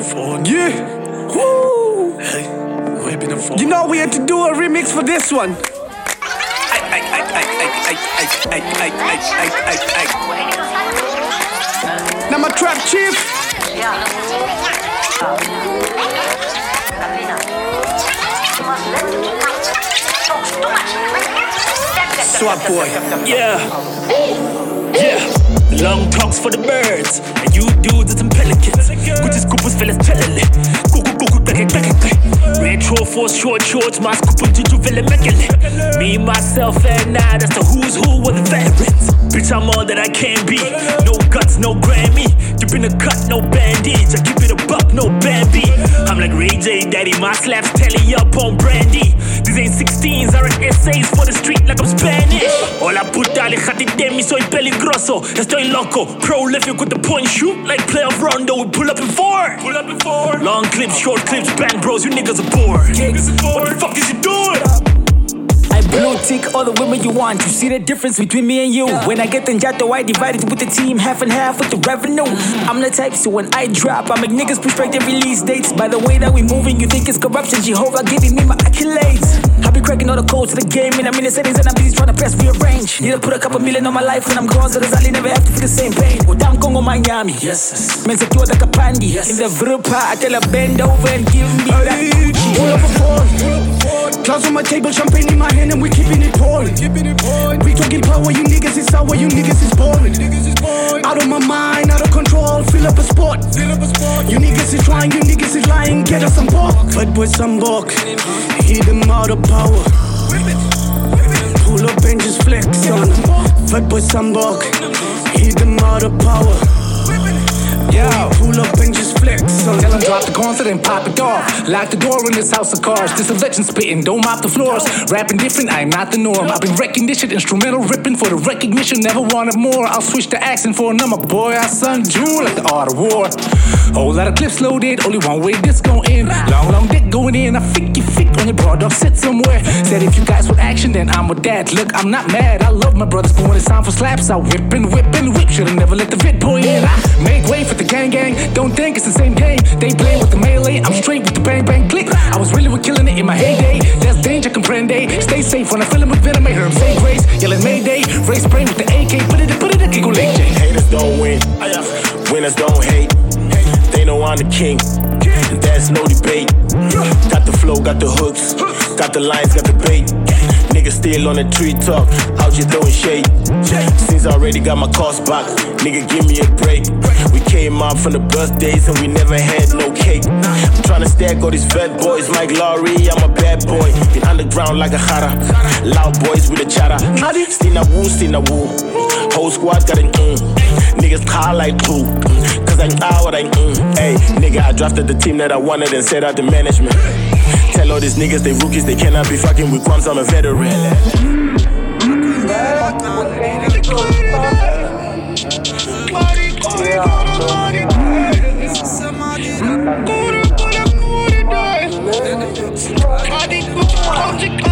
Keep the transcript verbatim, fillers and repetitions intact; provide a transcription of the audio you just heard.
phone. Yeah. Woo. Hey, way been a phone. You know we had to do a remix for this one. Now my trap chief. Swap boy. Yeah. Yeah. Long talks for the birds. And you dudes are some pelicans. Gucci scoopers fellas telling it. Cuckoo cuckoo back back. Retro for short shorts. My scoop to you villa meckle. Me, myself, and I. That's the who's who of the veterans. Bitch, I'm all that I can be. No guts, no Grammy. You been a cut, no bandage. I keep it a buck, no Bambi. I'm like Ray J, daddy. My slaps telly up on brandy. These ain't sixteens, I write essays for the street like I'm Spanish. Hola puta, alejate de mí, soy peligroso. Estoy loco, prolific with the point shoot like playoff Rondo. We pull up in four. Pull up in four. Long clips, short clips, bang bros, you niggas are bored. What the fuck is you doing? I blue tick all the women you want. You see the difference between me and you? When I get the jato, I divide it with the team half and half with the revenue. I'm the type, so when I drop, I make niggas push back their release dates. By the way that we moving, you think it's corruption? Jehovah giving me my accolades. I be cracking all the codes to the game, and I'm in the settings and I'm busy trying to press rearrange. Need to put a couple million on my life when I'm gone, so I never have to feel the same pain. Oh, damn Congo, Miami. Yes. Men secure like a pandy. Yes. In the Vrupa, I tell her bend over and give me that Gucci. Pull up a phone. Clouds on my table, champagne in my hand, and we keeping it pouring. We talking power, you niggas is sour, you niggas is boring. Out of my mind, out of control, fill up a spot. You niggas is trying, you niggas is lying, get us some pork. But boy, some buck, heat them out of power. Pull up and just flex on them. But boy, some buck, heat them out of power. Yo. Pull up and just flex on Tell them. them drop the guns and then pop it off. Lock the door in this house of cars. This a legend spitting, don't mop the floors. Rapping different, I'm not the norm. I've been wrecking this shit, instrumental ripping for the recognition. Never wanted more. I'll switch the accent for a number. Boy, I son Jewel like the art of war. Whole lot of clips loaded, only one way this gon' end. Long, long dick going in. I think you fit on your broad dog, sit somewhere. Said if you guys want action, then I'm with that. Look, I'm not mad. I love my brothers, but when it's time for slaps, I whip and whip and whip. Should've never let the vid boy in. I make way for the gang gang. Don't think it's the same game. They play with the melee, I'm straight with the bang bang click. I was really with killing it in my heyday. There's danger, comprende. Stay safe when I fill him with venom. I hear him say grace, yelling Mayday. Race brain with the A K, put it in, put it in, Kiko Lake J. Haters don't win, winners don't hate. They know I'm the king, there's no debate. Got the flow, got the hooks, got the lines, got the bait. Niggas still on the treetop, out here throwing shade. Since I already got my cost back, nigga give me a break. We came out from the birthdays and we never had no cake. I'm tryna stack all these vet boys, Mike Lowry, I'm a bad boy. Been underground like a hara, loud boys with a chatter. Stina woo, Stina woo, whole squad got an mm. Niggas call like who, cause I know what I mm. Hey, nigga, I drafted the team that I wanted and set out the management. Tell all these niggas they rookies, they cannot be fucking with crumbs, I'm a veteran. Yeah.